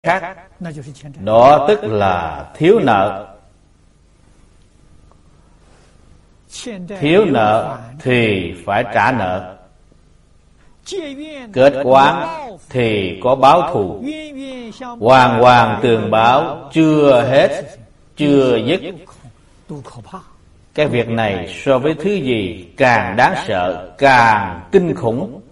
khác, đó tức là thiếu nợ. Thiếu nợ thì phải trả nợ, kết oán thì có báo thù, hoàn hoàn tường báo, chưa hết chưa dứt. Cái việc này so với thứ gì càng đáng sợ, càng kinh khủng.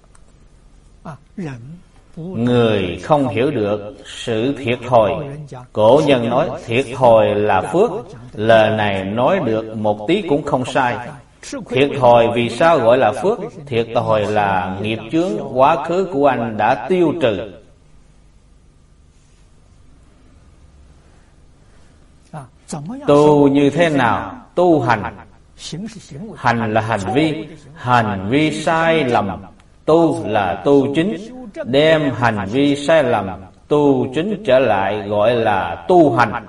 Người không hiểu được sự thiệt thòi. Cổ nhân nói thiệt thòi là phước. Lời này nói được một tí cũng không sai. Thiệt thòi vì sao gọi là phước? Thiệt thòi là nghiệp chướng quá khứ của anh đã tiêu trừ. Tu như thế nào? Tu hành. Hành là hành vi sai lầm. Tu là tu chính, đem hành vi sai lầm tu chính trở lại gọi là tu hành.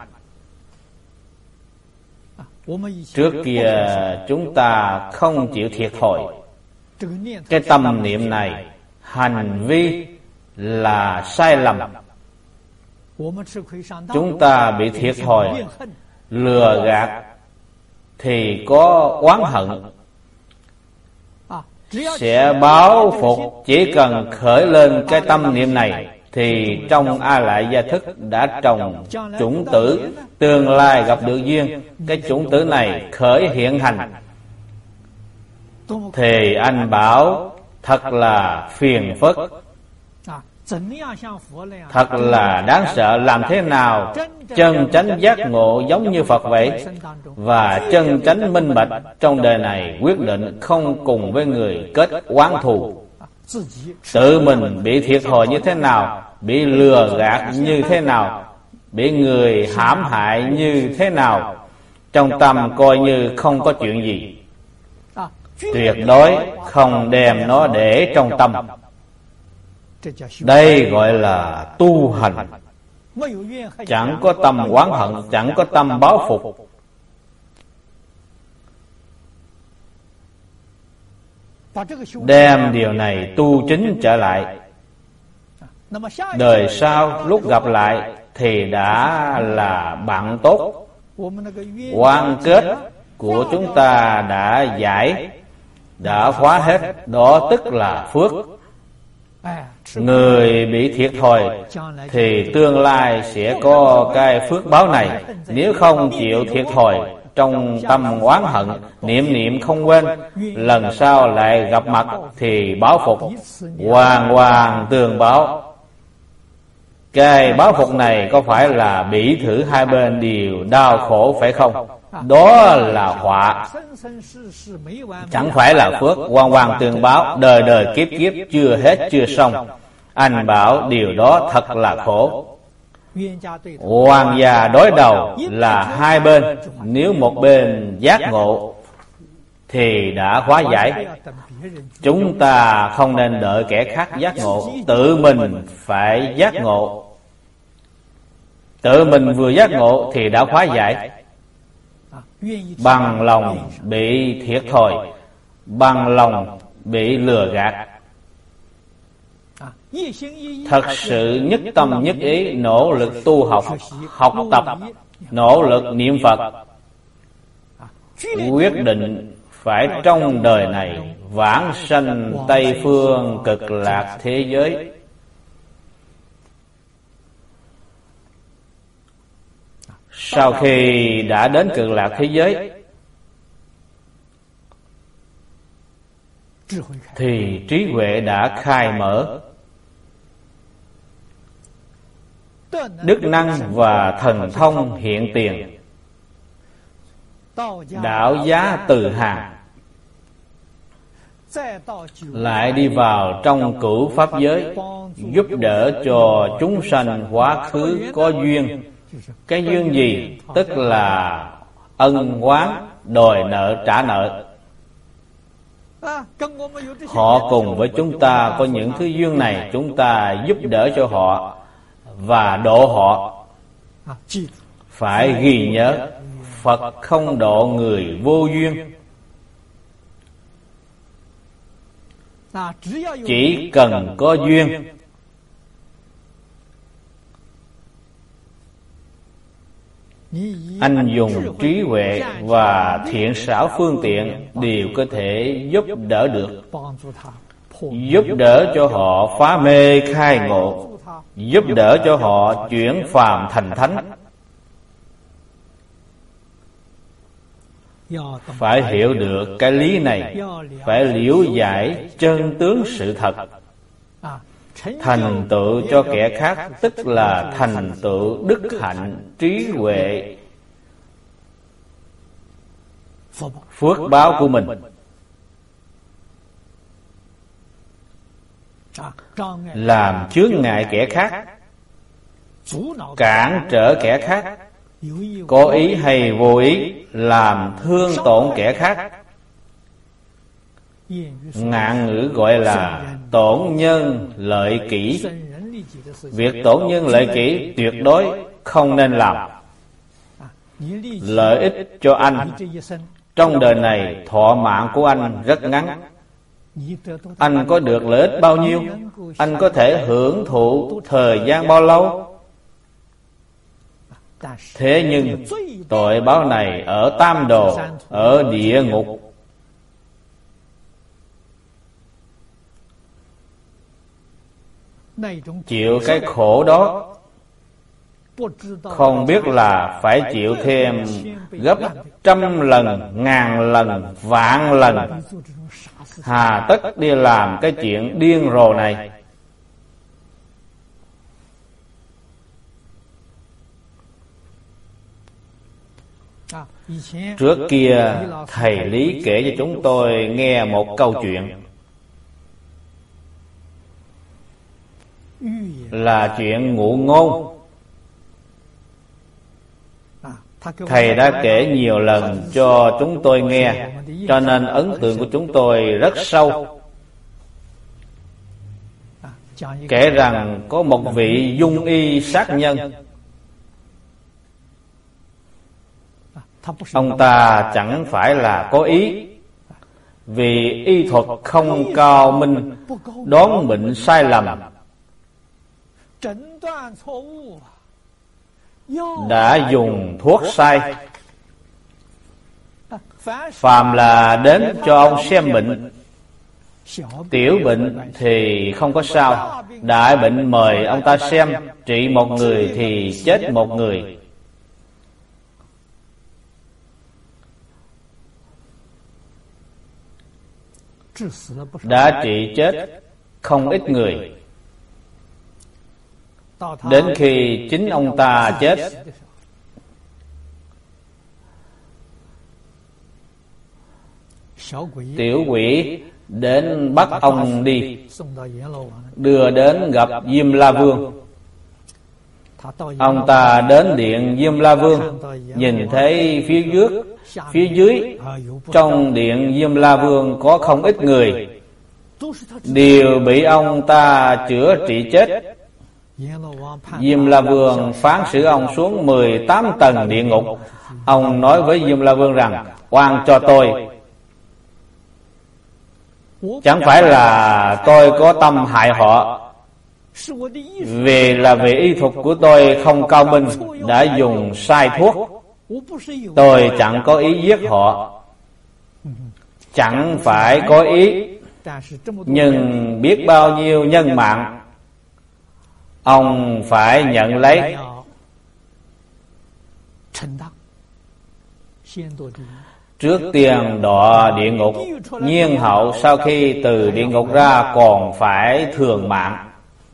Trước kia chúng ta không chịu thiệt thòi. Cái tâm niệm này, hành vi là sai lầm. Chúng ta bị thiệt thòi, lừa gạt thì có oán hận, sẽ báo phục. Chỉ cần khởi lên cái tâm niệm này thì trong A Lại Gia Thức đã trồng chủng tử, tương lai gặp được duyên. Cái chủng tử này khởi hiện hành thì anh bảo thật là phiền phức, thật là đáng sợ. Làm thế nào chân chánh giác ngộ giống như Phật vậy, và chân chánh minh bạch trong đời này quyết định không cùng với người kết oán thù. Tự mình bị thiệt thòi như thế nào, bị lừa gạt như thế nào, bị người hãm hại như thế nào, trong tâm coi như không có chuyện gì. Tuyệt đối không đem nó để trong tâm. Đây gọi là tu hành. Chẳng có tâm oán hận, chẳng có tâm báo phục. Đem điều này tu chính trở lại, đời sau lúc gặp lại thì đã là bạn tốt. Oan kết của chúng ta đã giải, đã khóa hết, đó tức là phước. Người bị thiệt thòi thì tương lai sẽ có cái phước báo này. Nếu không chịu thiệt thòi, trong tâm oán hận, niệm không quên, lần sau lại gặp mặt thì báo phục, hoàn hoàn tường báo. Cái báo phục này có phải là bỉ thử hai bên đều đau khổ phải không? Đó là họa, chẳng phải là phước. Hoàn hoàn tường báo, đời đời kiếp kiếp chưa hết chưa xong. Anh bảo điều đó thật là khổ. Hoàng gia đối đầu là hai bên. Nếu một bên giác ngộ thì đã hóa giải. Chúng ta không nên đợi kẻ khác giác ngộ, tự mình phải giác ngộ. Tự mình vừa giác ngộ thì đã hóa giải. Bằng lòng bị thiệt thòi, bằng lòng bị lừa gạt, thật sự nhất tâm nhất ý nỗ lực tu học, học tập, nỗ lực niệm Phật, quyết định phải trong đời này vãng sanh Tây Phương Cực Lạc thế giới. Sau khi đã đến Cực Lạc thế giới thì trí huệ đã khai mở, đức năng và thần thông hiện tiền, đạo giá từ hàng, lại đi vào trong cửu pháp giới, giúp đỡ cho chúng sanh quá khứ có duyên. Cái duyên gì? Tức là ân oán, đòi nợ trả nợ. Họ cùng với chúng ta có những thứ duyên này, chúng ta giúp đỡ cho họ và độ họ. Phải ghi nhớ, Phật không độ người vô duyên. Chỉ cần có duyên anh dùng trí huệ và thiện xảo phương tiện đều có thể giúp đỡ được, giúp đỡ cho họ phá mê khai ngộ, giúp đỡ cho họ chuyển phàm thành thánh. Phải hiểu được cái lý này, phải liễu giải chân tướng sự thật. Thành tựu cho kẻ khác tức là thành tựu đức hạnh, trí huệ, phước báo của mình. Làm chướng ngại kẻ khác, cản trở kẻ khác, có ý hay vô ý làm thương tổn kẻ khác. Ngạn ngữ gọi là tổn nhân lợi kỷ. Việc tổn nhân lợi kỷ tuyệt đối không nên làm. Lợi ích cho anh trong đời này, thọ mạng của anh rất ngắn. Anh có được lợi ích bao nhiêu? Anh có thể hưởng thụ thời gian bao lâu? Thế nhưng tội báo này ở tam đồ, ở địa ngục, chịu cái khổ đó không biết là phải chịu thêm gấp trăm lần, ngàn lần, vạn lần. Hà tất đi làm cái chuyện điên rồ này. Trước kia thầy Lý kể cho chúng tôi nghe một câu chuyện, là chuyện ngụ ngôn. Thầy đã kể nhiều lần cho chúng tôi nghe, cho nên ấn tượng của chúng tôi rất sâu. Kể rằng có một vị dung y sát nhân. Ông ta chẳng phải là có ý, vì y thuật không cao minh, đoán bệnh sai lầm, đã dùng thuốc sai. Phàm là đến cho ông xem bệnh, tiểu bệnh thì không có sao, đại bệnh mời ông ta xem, trị một người thì chết một người. Đã trị chết không ít người. Đến khi chính ông ta chết, tiểu quỷ đến bắt ông đi, đưa đến gặp Diêm La Vương. Ông ta đến điện Diêm La Vương, nhìn thấy phía dưới trong điện Diêm La Vương có không ít người, đều bị ông ta chữa trị chết. Diêm La Vương phán xử ông xuống 18 tầng địa ngục. Ông nói với Diêm La Vương rằng: oan cho tôi, chẳng phải là tôi có tâm hại họ, vì là vì y thuật của tôi không cao minh, đã dùng sai thuốc. Tôi chẳng có ý giết họ, chẳng phải có ý, nhưng biết bao nhiêu nhân mạng ông phải nhận lấy. Trước tiên đọa địa ngục, nhiên hậu sau khi từ địa ngục ra còn phải thường mạng.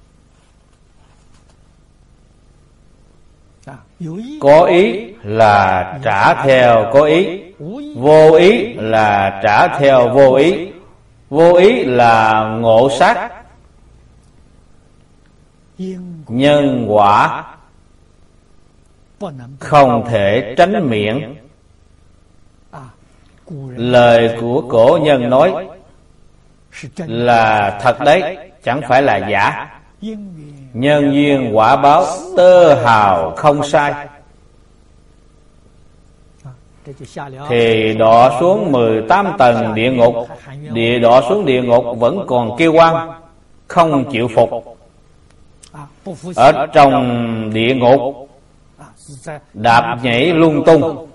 Có ý là trả theo có ý, vô ý là trả theo vô ý, vô ý là ngộ sát. Nhân quả không thể tránh miệng. Lời của cổ nhân nói là thật đấy, chẳng phải là giả. Nhân duyên quả báo tơ hào không sai. Thì đọa xuống 18 tầng địa ngục, đọa xuống địa ngục vẫn còn kêu oan, không chịu phục. Ở trong địa ngục đạp nhảy lung tung,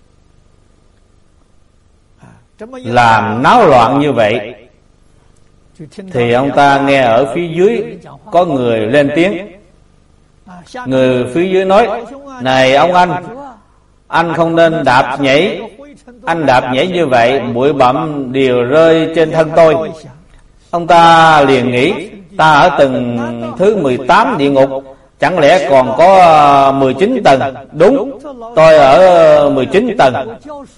làm náo loạn như vậy, thì ông ta nghe ở phía dưới có người lên tiếng. Người phía dưới nói: này ông anh không nên đạp nhảy. Anh đạp nhảy như vậy, bụi bặm đều rơi trên thân tôi. Ông ta liền nghĩ: ta ở tầng thứ 18 địa ngục, chẳng lẽ còn có 19 tầng? Đúng, tôi ở 19 tầng.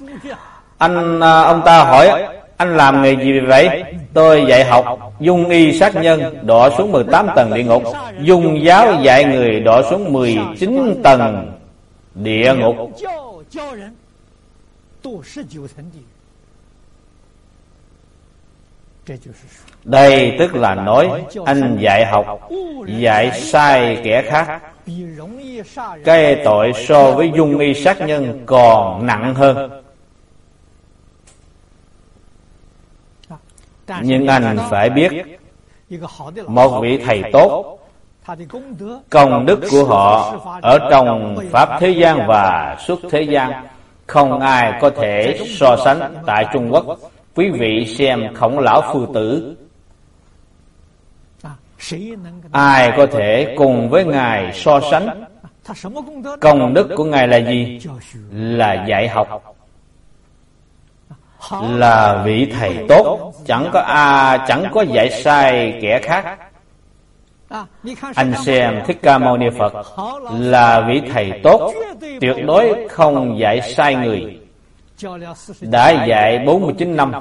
Ông ta hỏi: anh làm nghề gì vậy? Tôi dạy học dung y sát nhân, đọa xuống 18 tầng địa ngục. Dung giáo dạy người đọa xuống 19 tầng địa ngục. Đây tức là nói anh dạy học, dạy sai kẻ khác. Cái tội so với dung y sát nhân còn nặng hơn. Nhưng anh phải biết, một vị thầy tốt, công đức của họ ở trong pháp thế gian và xuất thế gian không ai có thể so sánh. Tại Trung Quốc, quý vị xem Khổng Lão Phu Tử, ai có thể cùng với Ngài so sánh? Công đức của Ngài là gì? Là dạy học, là vị thầy tốt, chẳng có dạy sai kẻ khác. Anh xem Thích Ca Mâu Ni Phật là vị thầy tốt, tuyệt đối không dạy sai người, đã dạy 49 năm.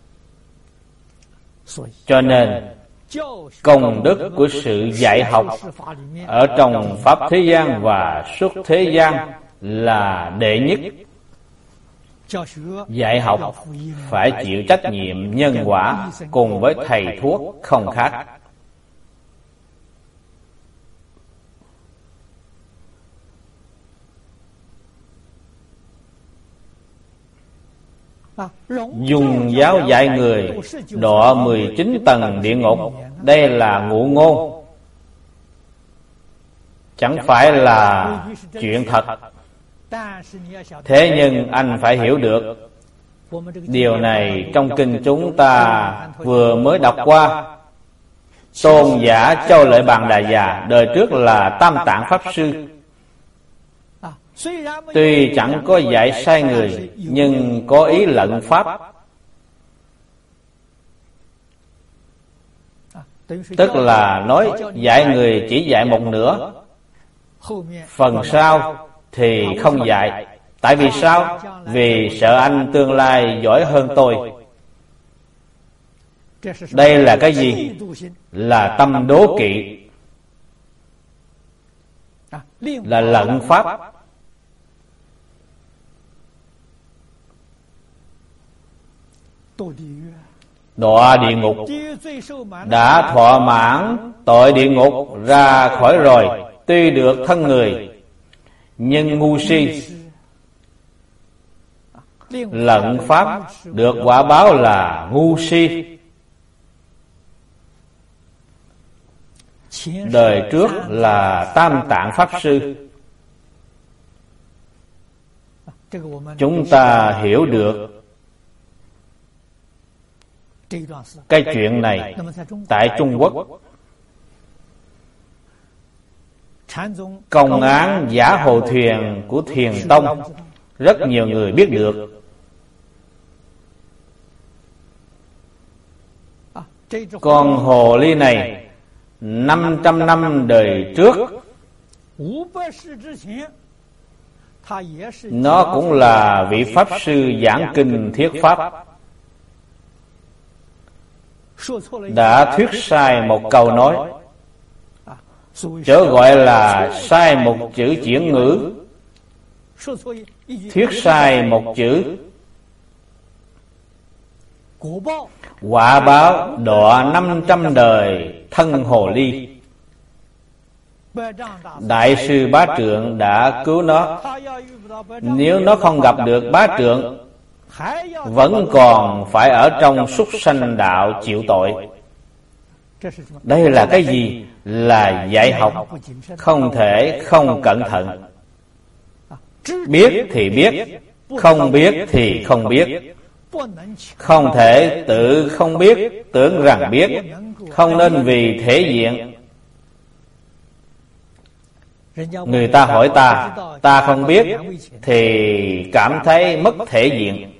Cho nên công đức của sự dạy học ở trong pháp thế gian và xuất thế gian là đệ nhất. Dạy học phải chịu trách nhiệm nhân quả cùng với thầy thuốc không khác. Dùng giáo dạy người đọa 19 tầng địa ngục, đây là ngụ ngôn, chẳng phải là chuyện thật. Thế nhưng anh phải hiểu được, điều này trong kinh chúng ta vừa mới đọc qua. Tôn giả Châu Lợi Bàn Đà Già đời trước là Tam Tạng Pháp Sư, tuy chẳng có dạy sai người, nhưng có ý lận pháp, tức là nói dạy người chỉ dạy một nửa, phần sau thì không dạy. Tại vì sao? Vì sợ anh tương lai giỏi hơn tôi. Đây là cái gì? Là tâm đố kỵ, là lận pháp. Đọa địa ngục, đã thọ mãn tội địa ngục ra khỏi rồi, tuy được thân người, nhưng ngu si. Lận pháp được quả báo là ngu si. Đời trước là Tam Tạng Pháp Sư. Chúng ta hiểu được cái chuyện này. Tại Trung Quốc, công án giả hồ thuyền của Thiền Tông rất nhiều người biết được. Con hồ ly này 500 năm đời trước, nó cũng là vị Pháp Sư giảng kinh thuyết Pháp, đã thuyết sai một câu nói, chớ gọi là sai một chữ chuyển ngữ, thuyết sai một chữ, quả báo đọa 500 đời thân hồ ly. Đại sư Bá Trượng đã cứu nó. Nếu nó không gặp được Bá Trượng, vẫn còn phải ở trong súc sanh đạo chịu tội. Đây là cái gì? Là dạy học không thể không cẩn thận. Biết thì biết, không biết thì không biết. Không thể tự không biết, tưởng rằng biết. Không nên vì thể diện. Người ta hỏi ta không biết, thì cảm thấy mất thể diện.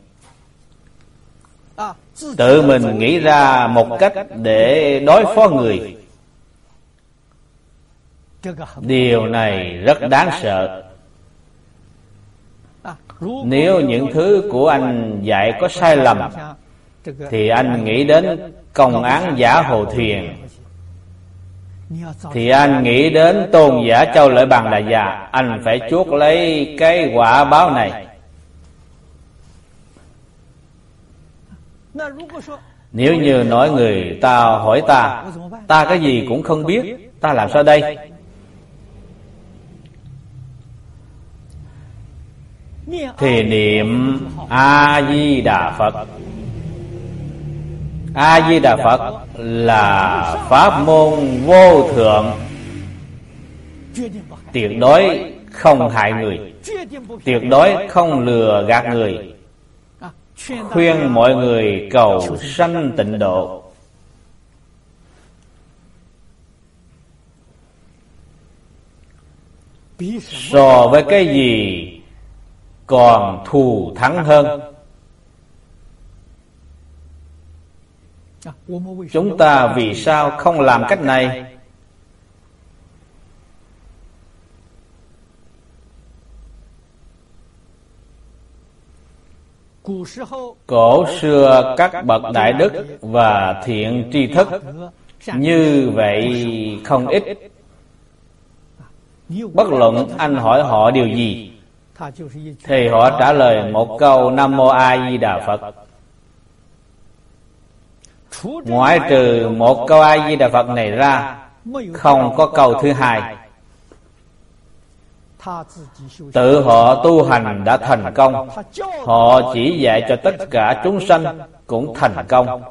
Tự mình nghĩ ra một cách để đối phó người. Điều này rất đáng sợ. Nếu những thứ của anh dạy có sai lầm, thì anh nghĩ đến công án giả Hồ Thuyền, thì anh nghĩ đến tôn giả Châu Lợi Bằng là già. Anh phải chuốc lấy cái quả báo này. Nếu như nói người ta hỏi ta cái gì cũng không biết, ta làm sao đây? Thì niệm A-di-đà Phật. A-di-đà Phật là pháp môn vô thượng, tuyệt đối không hại người, tuyệt đối không lừa gạt người, khuyên mọi người cầu sanh tịnh độ. So với cái gì còn thù thắng hơn. Chúng ta vì sao không làm cách này? Cổ xưa các bậc đại đức và thiện tri thức như vậy không ít. Bất luận anh hỏi họ điều gì, thì họ trả lời một câu Nam Mô A Di Đà Phật. Ngoại trừ một câu A Di Đà Phật này ra, không có câu thứ hai. Tự họ tu hành đã thành công, họ chỉ dạy cho tất cả chúng sanh cũng thành công.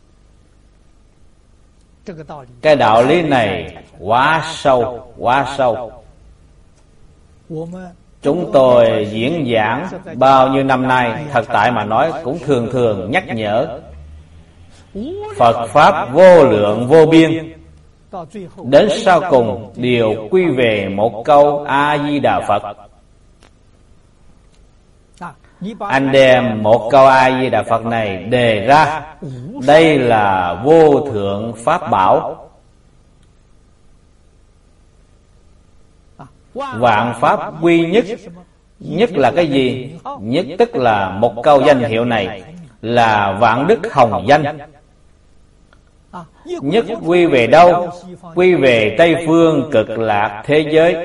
Cái đạo lý này quá sâu, quá sâu. Chúng tôi diễn giảng bao nhiêu năm nay, thật tại mà nói cũng thường thường nhắc nhở Phật Pháp vô lượng vô biên, đến sau cùng đều quy về một câu A-di-đà Phật. Anh đem một câu A-di-đà Phật này đề ra, đây là vô thượng pháp bảo. Vạn pháp quy nhất. Nhất là cái gì? Nhất tức là một câu danh hiệu này là vạn đức hồng danh. Nhất quy về đâu? Quy về Tây Phương Cực Lạc thế giới.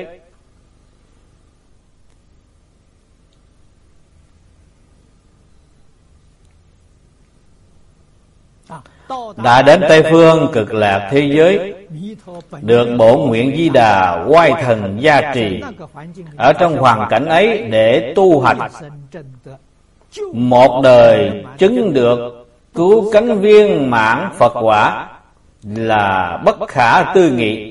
Đã đến Tây Phương Cực Lạc thế giới, được Bổn Nguyện Di Đà oai thần gia trì, ở trong hoàn cảnh ấy để tu hành, một đời chứng được cứu cánh viên mãn Phật quả là bất khả tư nghị.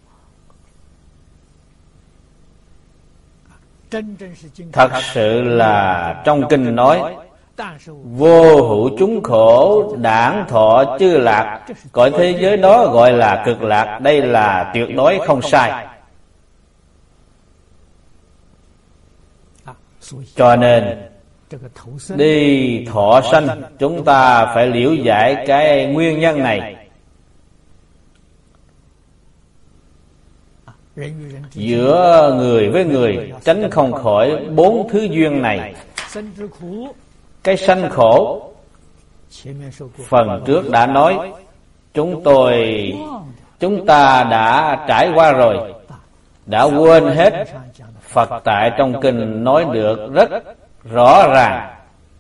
Thật sự là trong kinh nói vô hữu chúng khổ đản thọ chư lạc, cõi thế giới đó gọi là cực lạc. Đây là tuyệt đối không sai. Cho nên đi thọ sanh, chúng ta phải liễu giải cái nguyên nhân này. Giữa người với người tránh không khỏi bốn thứ duyên này. Cái sanh khổ, phần trước đã nói, chúng ta đã trải qua rồi, đã quên hết. Phật tại trong kinh nói được rất rõ ràng.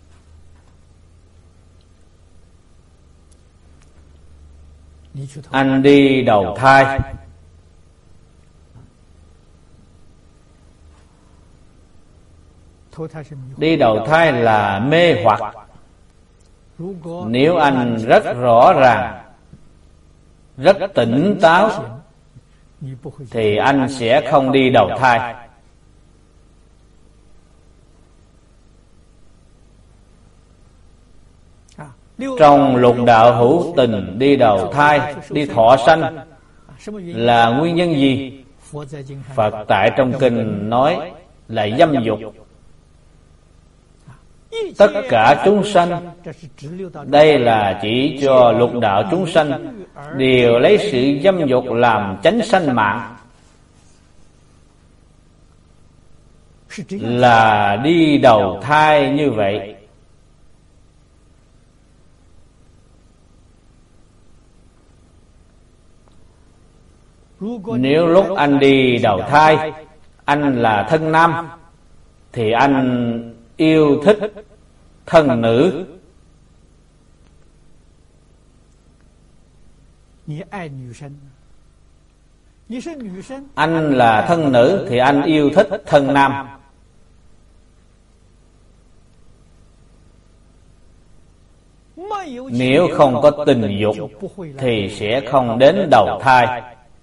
Anh đi đầu thai, đi đầu thai là mê hoặc. Nếu anh rất rõ ràng, rất tỉnh táo, thì anh sẽ không đi đầu thai. Trong lục đạo hữu tình đi đầu thai, đi thọ sanh là nguyên nhân gì? Phật tại trong kinh nói là dâm dục. Tất cả chúng sanh, đây là chỉ cho lục đạo chúng sanh, đều lấy sự dâm dục làm chánh sanh mạng, là đi đầu thai như vậy. Nếu lúc anh đi đầu thai, anh là thân nam, thì anh yêu thích thân nữ. Anh là thân nữ thì anh yêu thích thân nam. Nếu không có tình dục thì sẽ không đến đầu thai.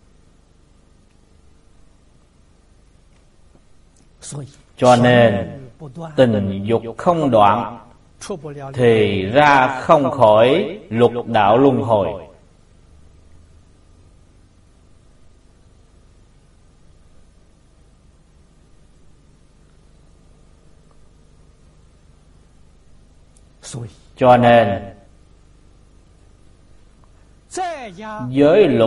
Cho nên tình dục không đoạn thì ra không khỏi lục đạo luân hồi. Cho nên giới luật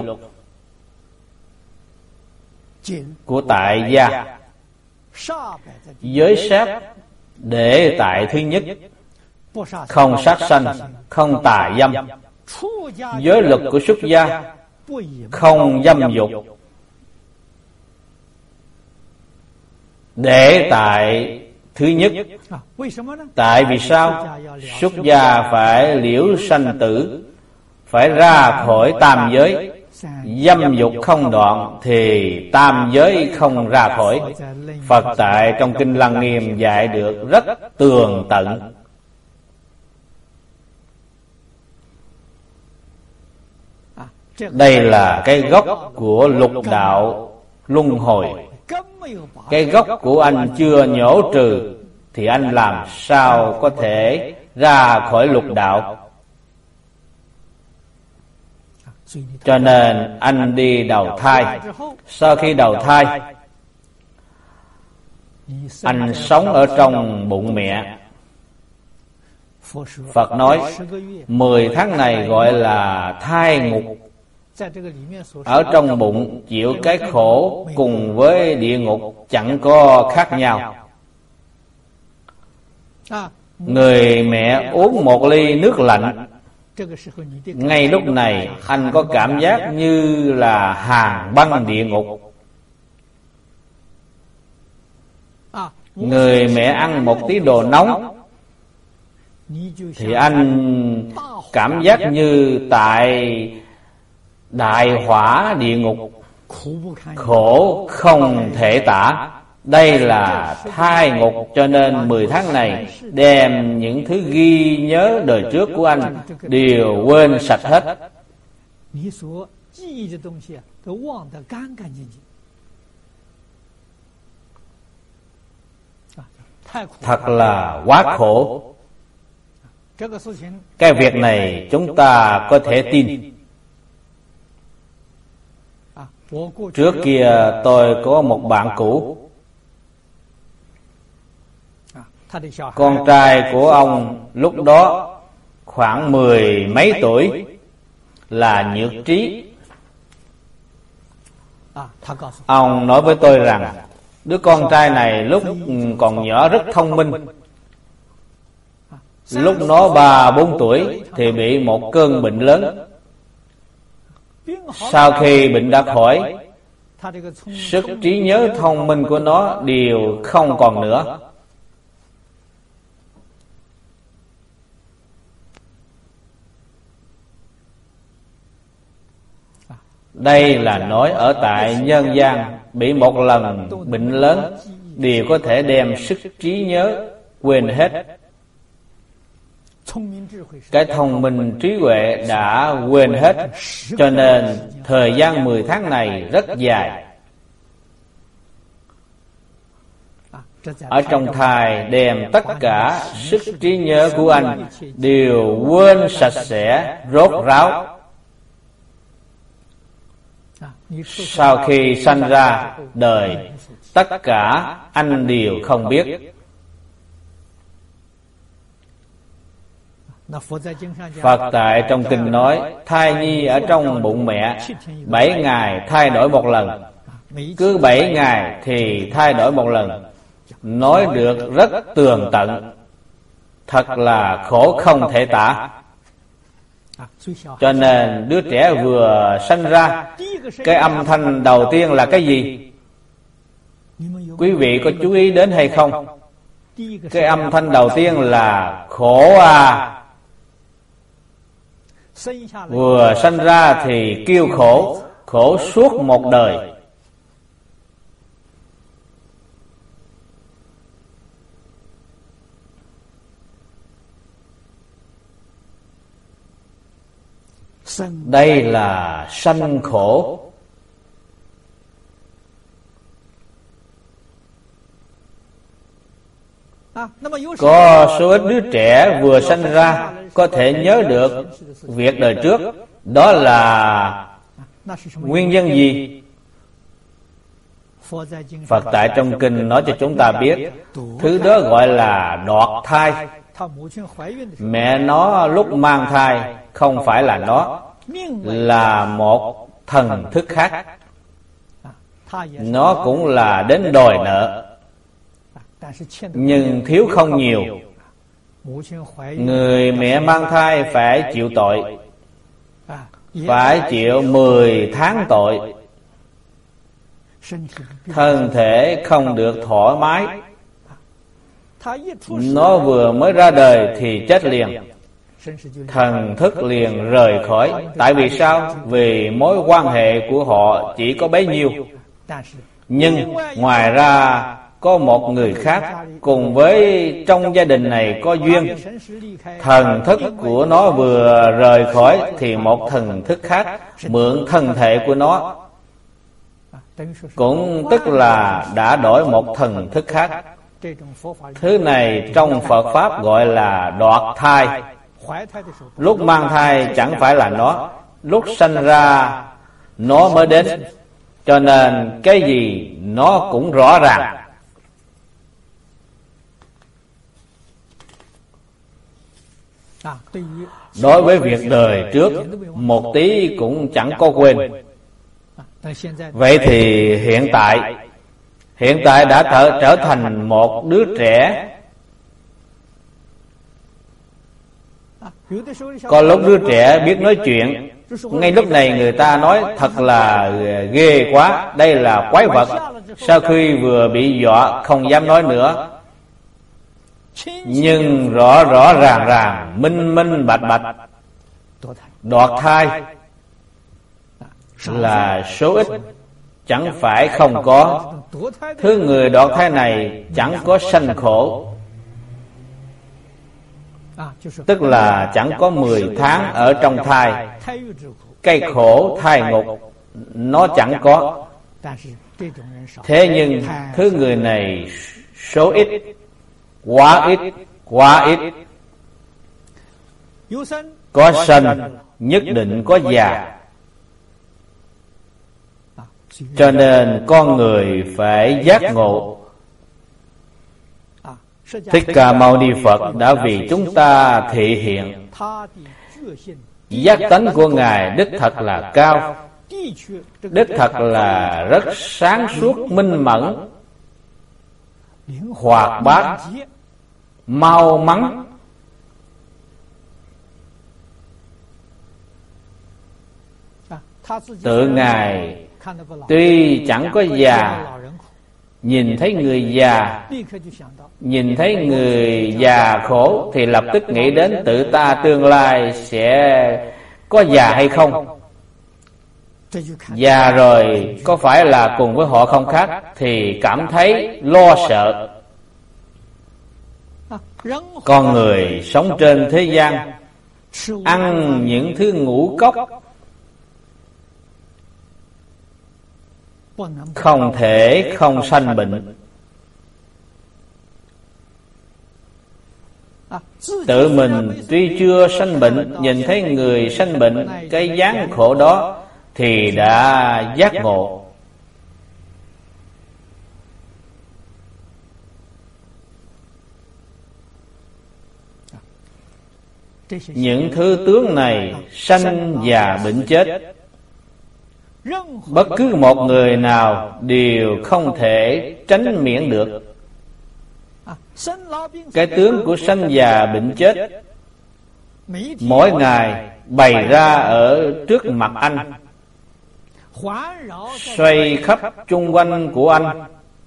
của tại gia, giới sát để tại thứ nhất, không sát sanh, không tà dâm. Giới luật của xuất gia, không dâm dục, để tại thứ nhất. Tại vì sao? Xuất gia phải liễu sanh tử, phải ra khỏi tam giới. Dâm dục không đoạn thì tam giới không ra khỏi. Phật tại trong kinh Lăng Nghiêm dạy được rất tường tận. Đây là cái gốc của lục đạo luân hồi. Cái gốc của anh chưa nhổ trừ thì anh làm sao có thể ra khỏi lục đạo. Cho nên anh đi đầu thai. Sau khi đầu thai, anh sống ở trong bụng mẹ. Phật nói 10 tháng này gọi là thai ngục. Ở trong bụng chịu cái khổ cùng với địa ngục chẳng có khác nhau. Người mẹ uống một ly nước lạnh, ngay lúc này anh có cảm giác như là hàn băng địa ngục. Người mẹ ăn một tí đồ nóng thì anh cảm giác như tại đại hỏa địa ngục, khổ không thể tả. Đây là thai ngục. Cho nên 10 tháng này đem những thứ ghi nhớ đời trước của anh đều quên sạch hết. Thật là quá khổ. Cái việc này chúng ta có thể tin. Trước kia tôi có một bạn cũ, con trai của ông lúc đó khoảng 10 mấy tuổi, là nhược trí. Ông nói với tôi rằng đứa con trai này lúc còn nhỏ rất thông minh. Lúc nó 3-4 tuổi thì bị một cơn bệnh lớn. Sau khi bệnh đã khỏi, sức trí nhớ thông minh của nó đều không còn nữa. Đây là nói ở tại nhân gian bị một lần bệnh lớn đều có thể đem sức trí nhớ quên hết. Cái thông minh trí huệ đã quên hết. Cho nên thời gian 10 tháng này rất dài. Ở trong thai đem tất cả sức trí nhớ của anh đều quên sạch sẽ, rốt ráo. Sau khi sanh ra đời, tất cả anh đều không biết. Phật tại trong kinh nói, thai nhi ở trong bụng mẹ 7 ngày thay đổi một lần, cứ 7 ngày thì thay đổi một lần. Nói được rất tường tận, thật là khổ không thể tả. Cho nên đứa trẻ vừa sanh ra, cái âm thanh đầu tiên là cái gì? Quý vị có chú ý đến hay không? Cái âm thanh đầu tiên là khổ à. Vừa sanh ra thì kêu khổ, khổ suốt một đời. Đây là sanh khổ. Có số ít đứa trẻ vừa sanh ra có thể nhớ được việc đời trước. Đó là nguyên nhân gì? Phật tại trong kinh nói cho chúng ta biết, thứ đó gọi là đoạt thai. Mẹ nó lúc mang thai không phải là nó, là một thần thức khác. Nó cũng là đến đòi nợ, nhưng thiếu không nhiều. Người mẹ mang thai phải chịu tội, phải chịu 10 tháng tội. Thân thể không được thoải mái. Nó vừa mới ra đời thì chết liền, thần thức liền rời khỏi. Tại vì sao? Vì mối quan hệ của họ chỉ có bấy nhiêu. Nhưng ngoài ra có một người khác cùng với trong gia đình này có duyên. Thần thức của nó vừa rời khỏi thì một thần thức khác mượn thân thể của nó, cũng tức là đã đổi một thần thức khác. Thứ này trong Phật Pháp gọi là đoạt thai. Lúc mang thai chẳng phải là nó, lúc sanh ra nó mới đến. Cho nên cái gì nó cũng rõ ràng. Đối với việc đời trước, một tí cũng chẳng có quên. Vậy thì hiện tại đã trở thành một đứa trẻ. Có lúc đứa trẻ biết nói chuyện, ngay lúc này người ta nói thật là ghê quá, đây là quái vật. Sau khi vừa bị dọa không dám nói nữa. Nhưng rõ ràng, minh bạch đoạt thai là số ít, chẳng phải không có. Thứ người đoạt thai này chẳng có sanh khổ, tức là chẳng có 10 tháng ở trong thai. Cái khổ thai ngục nó chẳng có. Thế nhưng thứ người này số ít, quá ít. Có sanh nhất định có già. Cho nên con người phải giác ngộ. Thích Ca Mâu Ni Phật đã vì chúng ta thị hiện. Giác tánh của Ngài đích thật là cao, đích thật là rất sáng suốt minh mẫn, hoạt bát, mau mắn. Tự Ngài tuy chẳng có già, nhìn thấy người già khổ thì lập tức nghĩ đến tự ta tương lai sẽ có già hay không. Già rồi có phải là cùng với họ không khác, thì cảm thấy lo sợ. Con người sống trên thế gian, ăn những thứ ngũ cốc, không thể không sanh bệnh. Tự mình tuy chưa sanh bệnh, nhìn thấy người sanh bệnh, cái dáng khổ đó thì đã giác ngộ. Những thứ tướng này sanh già bệnh chết, bất cứ một người nào đều không thể tránh miễn được. Cái tướng của sanh già bệnh chết mỗi ngày bày ra ở trước mặt anh, xoay khắp chung quanh của anh,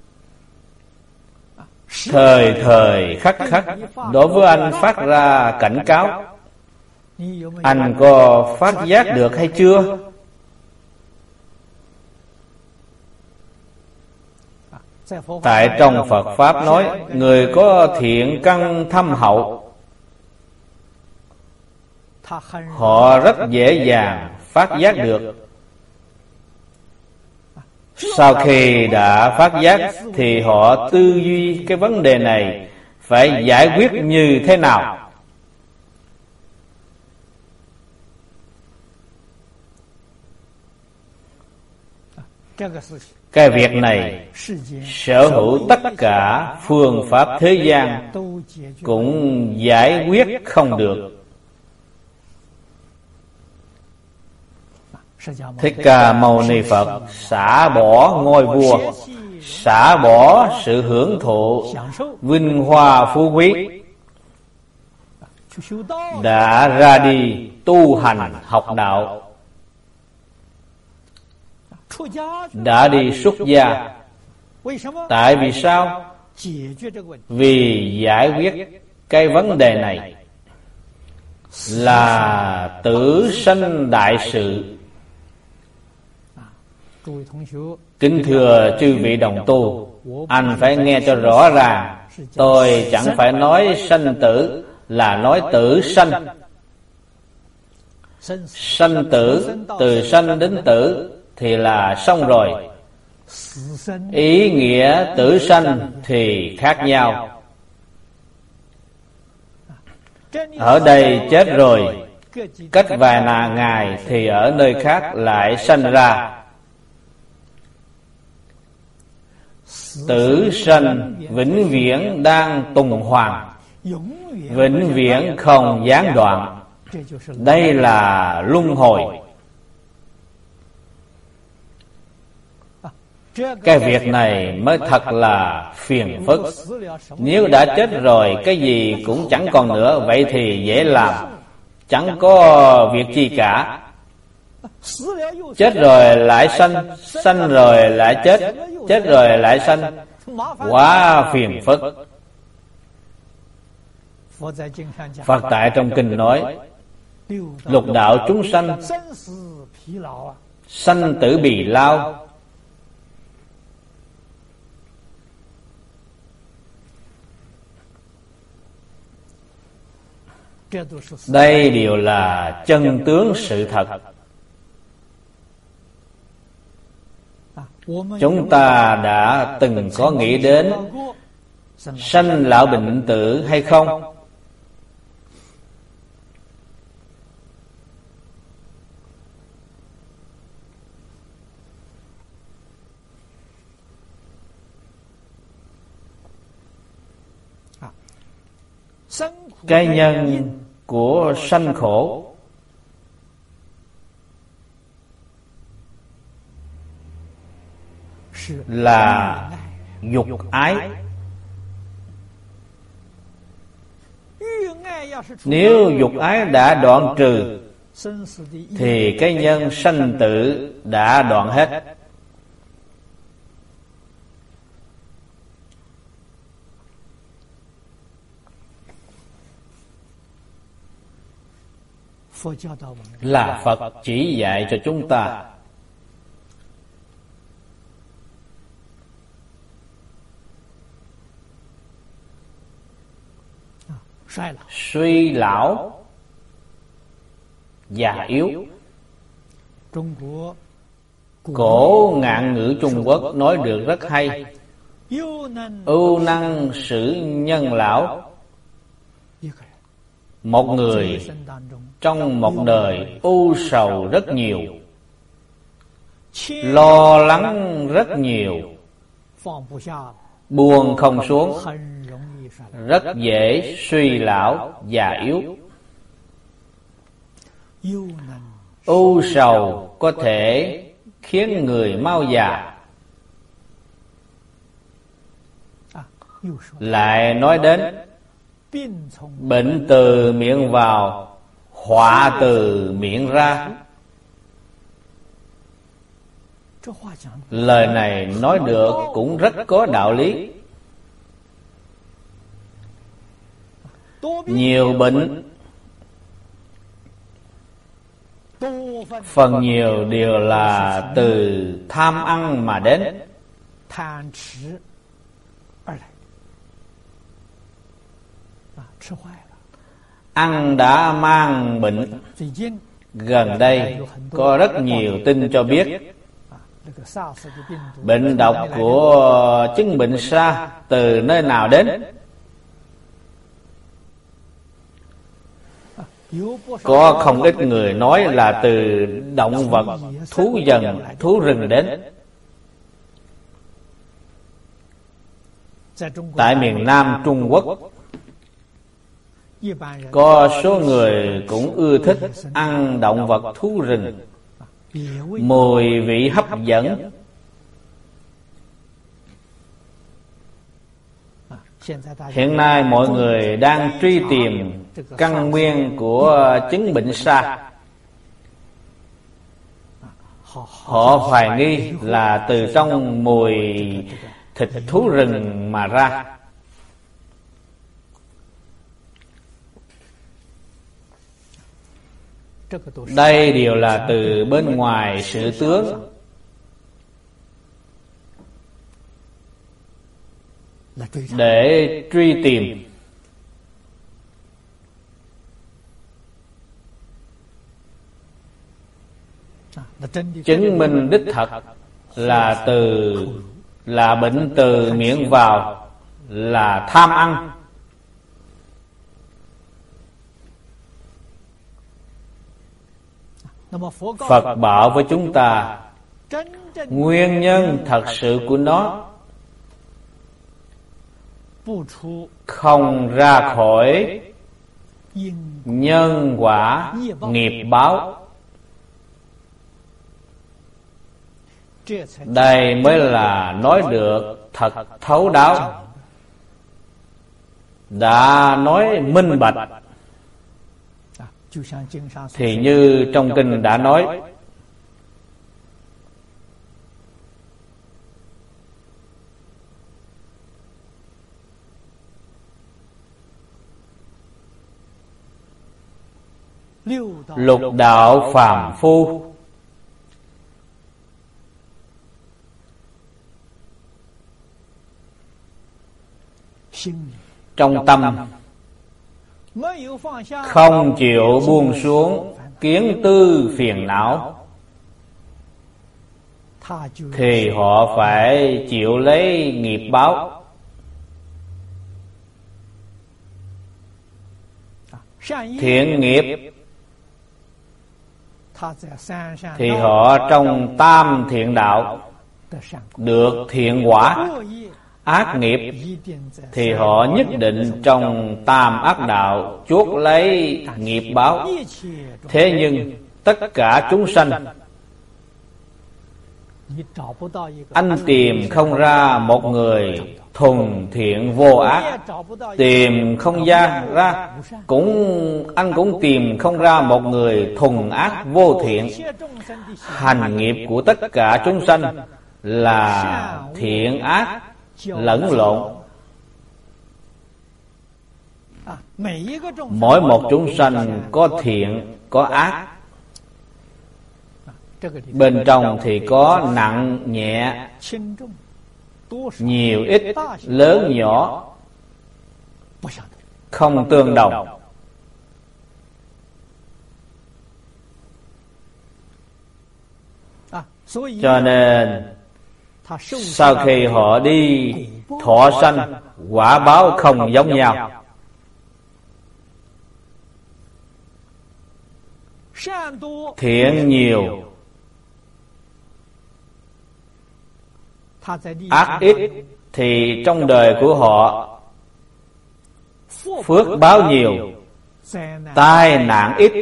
thời thời khắc khắc đối với anh phát ra cảnh cáo. Anh có phát giác được hay chưa? Tại trong Phật Pháp nói, người có thiện căn thâm hậu, họ rất dễ dàng phát giác được. Sau khi đã phát giác thì họ tư duy cái vấn đề này phải giải quyết như thế nào. Cái việc này sở hữu tất cả phương pháp thế gian cũng giải quyết không được. Thích Ca Mâu Ni Phật xả bỏ ngôi vua, xả bỏ sự hưởng thụ vinh hoa phú quý, đã ra đi tu hành học đạo, đã đi xuất gia. Tại vì sao? Vì giải quyết cái vấn đề này là tử sanh đại sự. Kính thưa chư vị đồng tu, anh phải nghe cho rõ ràng. Tôi chẳng phải nói sanh tử, là nói tử sanh. Sanh tử, từ sanh đến tử thì là xong rồi. Ý nghĩa tử sanh thì khác nhau. Ở đây chết rồi, cách vài ngày thì ở nơi khác lại sanh ra. Tử sanh vĩnh viễn đang tuần hoàn, vĩnh viễn không gián đoạn. Đây là luân hồi. Cái việc này mới thật là phiền phức. Nếu đã chết rồi, cái gì cũng chẳng còn nữa, vậy thì dễ làm, chẳng có việc gì cả. Chết rồi lại sanh, sanh rồi lại chết, chết rồi lại sanh, quá phiền phức. Phật tại trong kinh nói, lục đạo chúng sanh, sanh tử bì lao. Đây đều là chân tướng sự thật. Chúng ta đã từng có nghĩ đến sanh lão bệnh tử hay không? Cái nhân của sanh khổ là dục ái. Nếu dục ái đã đoạn trừ thì cái nhân sanh tử đã đoạn hết. Là Phật chỉ dạy cho chúng ta suy lão già yếu. Cổ ngạn ngữ Trung Quốc nói được rất hay: ưu năng sử nhân lão, một người trong một đời ưu sầu rất nhiều, lo lắng rất nhiều, buông không xuống, rất dễ suy lão già yếu. Ưu sầu có thể khiến người mau già. Lại nói đến bệnh từ miệng vào, họa từ miệng ra. Lời này nói được cũng rất có đạo lý. Nhiều bệnh, phần nhiều đều là từ tham ăn mà đến. Ăn đã mang bệnh. Gần đây có rất nhiều tin cho biết bệnh độc của chứng bệnh SARS từ nơi nào đến. Có không ít người nói là từ động vật, thú rừng đến. Tại miền Nam Trung Quốc, có số người cũng ưa thích ăn động vật thú rừng. Mùi vị hấp dẫn. Hiện nay mọi người đang truy tìm căn nguyên của chứng bệnh SARS. Họ hoài nghi là từ trong mùi thịt thú rừng mà ra. Đây đều là từ bên ngoài sự tướng, để truy tìm. Chứng minh đích thật là bệnh từ miệng vào, là tham ăn. Phật bảo với chúng ta, nguyên nhân thật sự của nó không ra khỏi nhân quả nghiệp báo. Đây mới là nói được thật thấu đáo, đã nói minh bạch. Thì như trong kinh đã nói, lục đạo phàm phu trong tâm không chịu buông xuống kiến tư phiền não, thì họ phải chịu lấy nghiệp báo. Thiện nghiệp thì họ trong tam thiện đạo được thiện quả. Ác nghiệp thì họ nhất định trong tam ác đạo chuốc lấy nghiệp báo. Thế nhưng tất cả chúng sanh, anh tìm không ra một người thuần thiện vô ác, tìm không ra anh cũng tìm không ra một người thuần ác vô thiện. Hành nghiệp của tất cả chúng sanh là thiện ác lẫn lộn. Mỗi một chúng sanh có thiện có ác, bên trong thì có nặng nhẹ, nhiều ít, lớn nhỏ, không tương đồng. Cho nên sau khi họ đi thọ sanh, quả báo không giống nhau. thiện nhiều, ác ít, thì trong đời của họ phước báo nhiều, tai nạn ít.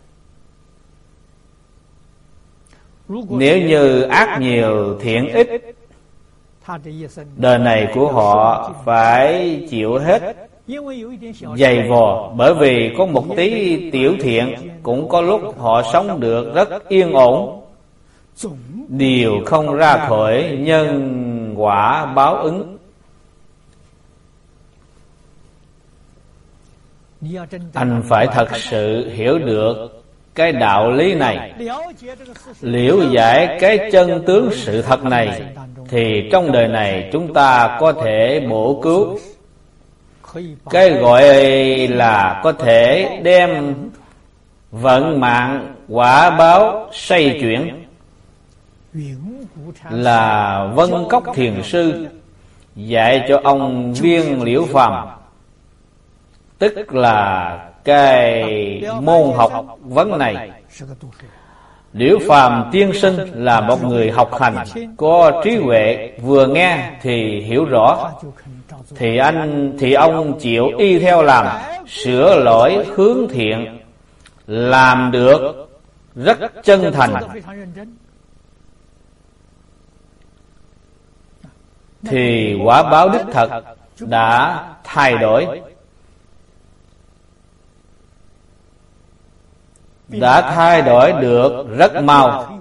Nếu như ác nhiều thiện ít, đời này của họ phải chịu hết dày vò. Bởi vì có một tí tiểu thiện, cũng có lúc họ sống được rất yên ổn, đều không ra khỏi nhân quả báo ứng. Anh phải thật sự hiểu được cái đạo lý này, liễu giải cái chân tướng sự thật này, thì trong đời này chúng ta có thể bổ cứu. Cái gọi là có thể đem vận mạng quả báo xoay chuyển, là Vân Cốc Thiền Sư dạy cho ông Viên Liễu Phàm, tức là cái môn học vấn này. Liễu Phàm tiên sinh là một người học hành, có trí huệ, vừa nghe thì hiểu rõ, thì ông chịu y theo làm, sửa lỗi hướng thiện, làm được rất chân thành, thì quả báo đích thực đã thay đổi. Đã thay đổi được rất mau,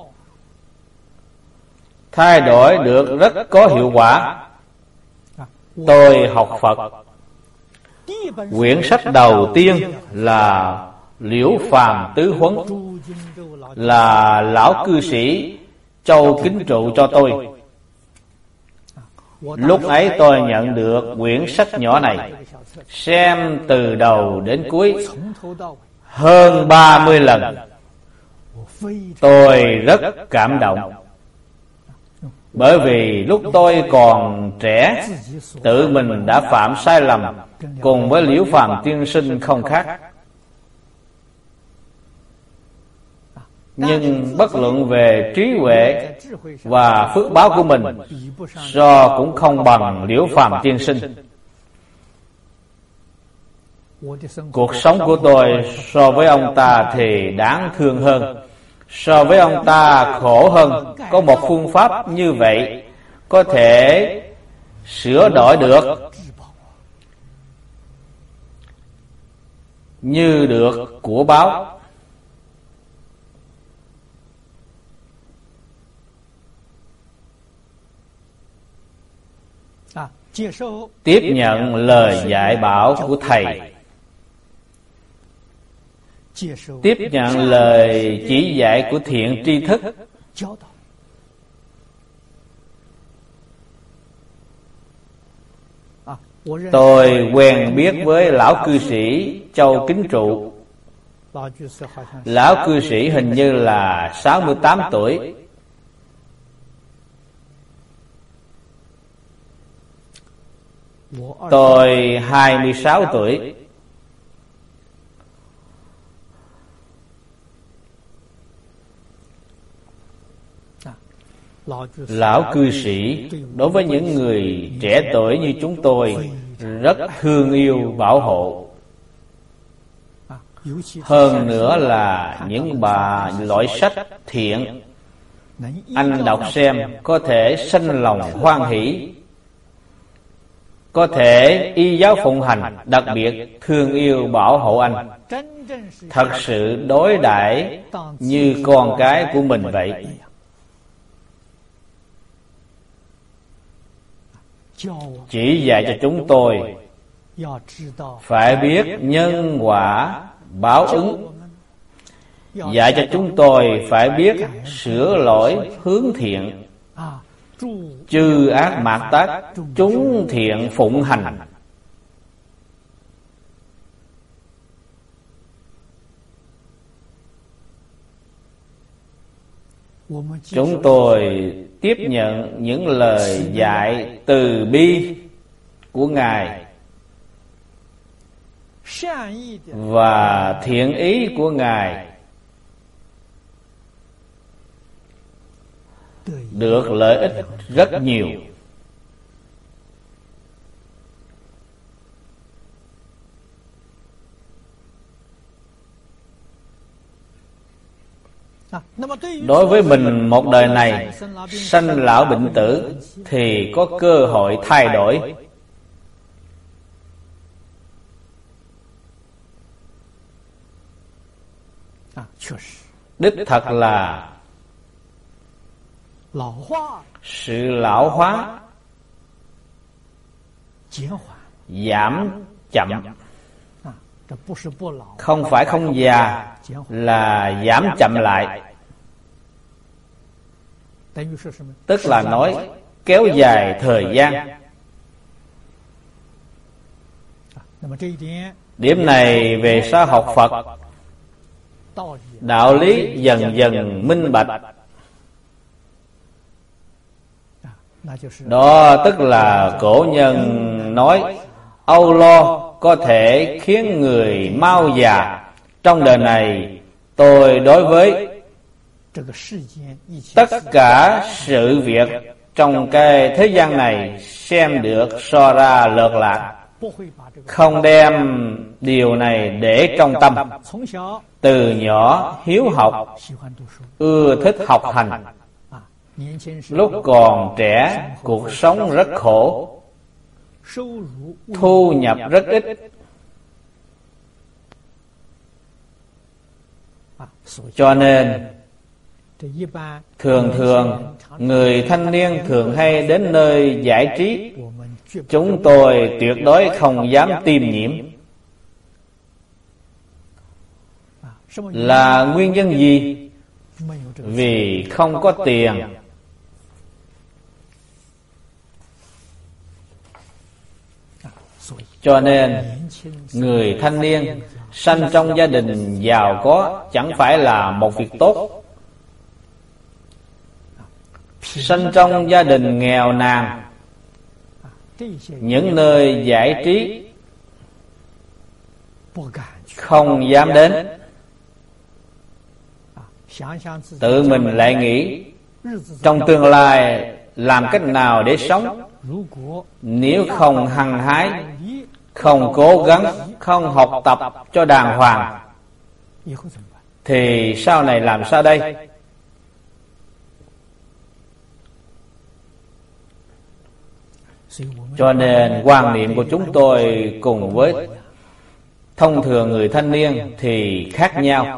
thay đổi được rất có hiệu quả. Tôi học Phật, quyển sách đầu tiên là Liễu Phàm Tứ Huấn, là lão cư sĩ Châu Kính Trụ cho tôi. Lúc ấy tôi nhận được quyển sách nhỏ này, xem từ đầu đến cuối hơn 30 lần. Tôi rất cảm động, bởi vì lúc tôi còn trẻ, tự mình đã phạm sai lầm, cùng với Liễu Phàm tiên sinh không khác. Nhưng bất luận về trí huệ và phước báo của mình, do cũng không bằng Liễu Phàm tiên sinh. Cuộc sống của tôi so với ông ta thì đáng thương hơn, so với ông ta khổ hơn. Có một phương pháp như vậy có thể sửa đổi được, như được của báo. Tiếp nhận lời dạy bảo của thầy, tiếp nhận lời chỉ dạy của thiện tri thức, tôi quen biết với lão cư sĩ Châu Kính Trụ. Lão cư sĩ hình như là 68 tuổi. Tôi 26 tuổi. Lão cư sĩ đối với những người trẻ tuổi như chúng tôi rất thương yêu bảo hộ. Hơn nữa là những loại sách thiện, anh đọc xem có thể sanh lòng hoan hỷ, có thể y giáo phụng hành, đặc biệt thương yêu bảo hộ anh, thật sự đối đãi như con cái của mình vậy. Chỉ dạy cho chúng tôi phải biết nhân quả báo ứng, dạy cho chúng tôi phải biết sửa lỗi hướng thiện, chư ác mạt tác, chúng thiện phụng hành. Chúng tôi tiếp nhận những lời dạy từ bi của Ngài và thiện ý của Ngài được lợi ích rất nhiều. Đối với mình một đời này sanh lão bệnh tử thì có cơ hội thay đổi. Đích thật là sự lão hóa giảm chậm, không phải không già, là giảm chậm lại. Tức là nói kéo dài thời gian. Điểm này về sau học Phật, đạo lý dần dần minh bạch. Đó tức là cổ nhân nói âu lo có thể khiến người mau già. Trong đời này tôi đối với tất cả sự việc trong cái thế gian này xem được so ra lợt lạc, không đem điều này để trong tâm. Từ nhỏ hiếu học, ưa thích học hành. Lúc còn trẻ cuộc sống rất khổ, thu nhập rất ít. Cho nên thường người thanh niên thường hay đến nơi giải trí. Chúng tôi tuyệt đối không dám tiêm nhiễm. Là nguyên nhân gì? Vì không có tiền. Cho nên người thanh niên sanh trong gia đình giàu có chẳng phải là một việc tốt. Sanh trong gia đình nghèo nàn, những nơi giải trí không dám đến. Tự mình lại nghĩ trong tương lai làm cách nào để sống. Nếu không hăng hái, không cố gắng, không học tập cho đàng hoàng thì sau này làm sao đây? Cho nên quan niệm của chúng tôi cùng với thông thường người thanh niên thì khác nhau.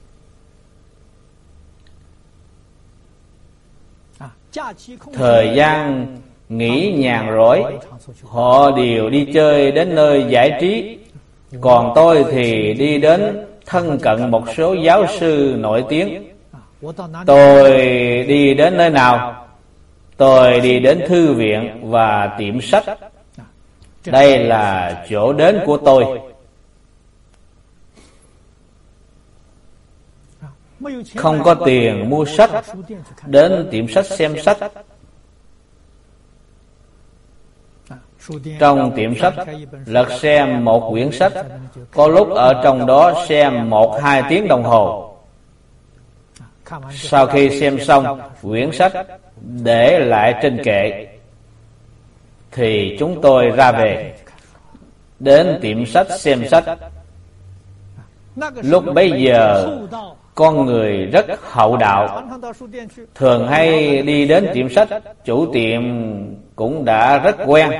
Thời gian nghỉ nhàn rỗi, họ đều đi chơi đến nơi giải trí. Còn tôi thì đi đến thân cận một số giáo sư nổi tiếng. Tôi đi đến nơi nào? Tôi đi đến thư viện và tiệm sách. Đây là chỗ đến của tôi. Không có tiền mua sách, đến tiệm sách xem sách. Trong tiệm sách lật xem một quyển sách, có lúc ở trong đó xem 1-2 tiếng đồng hồ. Sau khi xem xong quyển sách để lại trên kệ thì chúng tôi ra về, đến tiệm sách xem sách. Lúc bấy giờ con người rất hậu đạo, thường hay đi đến tiệm sách. Chủ tiệm cũng đã rất quen.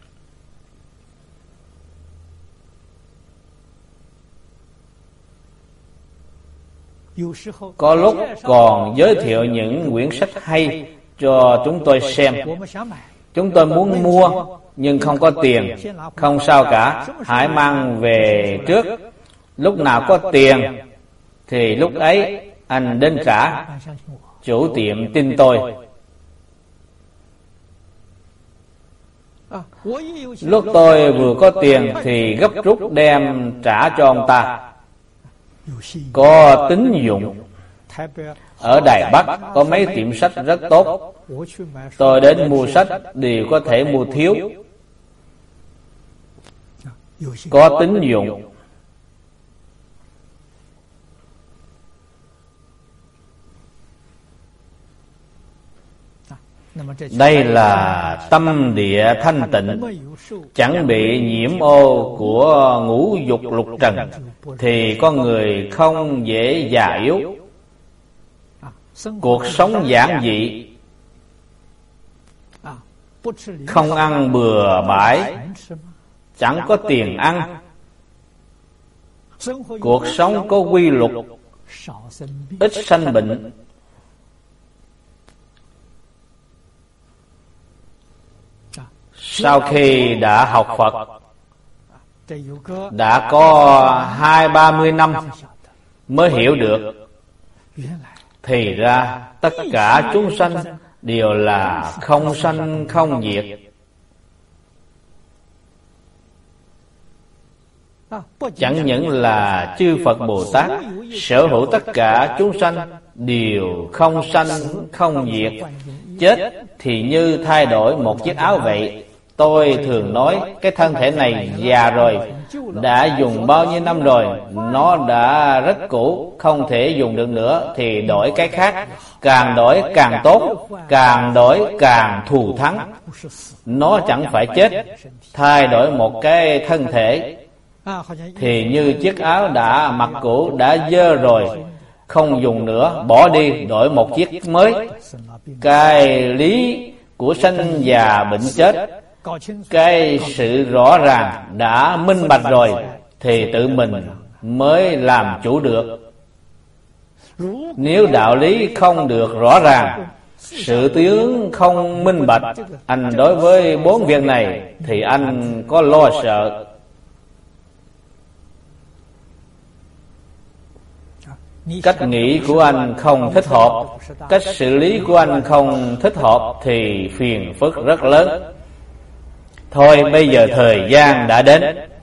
Có lúc còn giới thiệu những quyển sách hay cho chúng tôi xem. Chúng tôi muốn mua nhưng không có tiền. Không sao cả, hãy mang về trước. Lúc nào có tiền thì lúc ấy anh đến trả. Chủ tiệm tin tôi. Lúc tôi vừa có tiền thì gấp rút đem trả cho ông ta. Có tín dụng. Ở Đài Bắc có mấy tiệm sách rất tốt. Tôi đến mua sách đều có thể mua thiếu. Có tín dụng. Đây là tâm địa thanh tịnh, chẳng bị nhiễm ô của ngũ dục lục trần, thì con người không dễ già yếu. Cuộc sống giản dị, không ăn bừa bãi, chẳng có tiền ăn. Cuộc sống có quy luật, ít sanh bệnh. Sau khi đã học Phật, đã có 20-30 năm mới hiểu được, thì ra tất cả chúng sanh đều là không sanh không diệt. Chẳng những là chư Phật Bồ Tát sở hữu tất cả chúng sanh đều không sanh không diệt. Chết thì như thay đổi một chiếc áo vậy. Tôi thường nói cái thân thể này già rồi, đã dùng bao nhiêu năm rồi, nó đã rất cũ, không thể dùng được nữa, thì đổi cái khác. Càng đổi càng tốt, càng đổi càng thù thắng. Nó chẳng phải chết. Thay đổi một cái thân thể thì như chiếc áo đã mặc cũ, đã dơ rồi, không dùng nữa, bỏ đi, đổi một chiếc mới. Cái lý của sanh già bệnh chết, cái sự rõ ràng đã minh bạch rồi, thì tự mình mới làm chủ được. Nếu đạo lý không được rõ ràng, sự tướng không minh bạch, anh đối với 4 việc này thì anh có lo sợ. Cách nghĩ của anh không thích hợp, cách xử lý của anh không thích hợp, thì phiền phức rất lớn. Thôi bây giờ thời gian đã đến,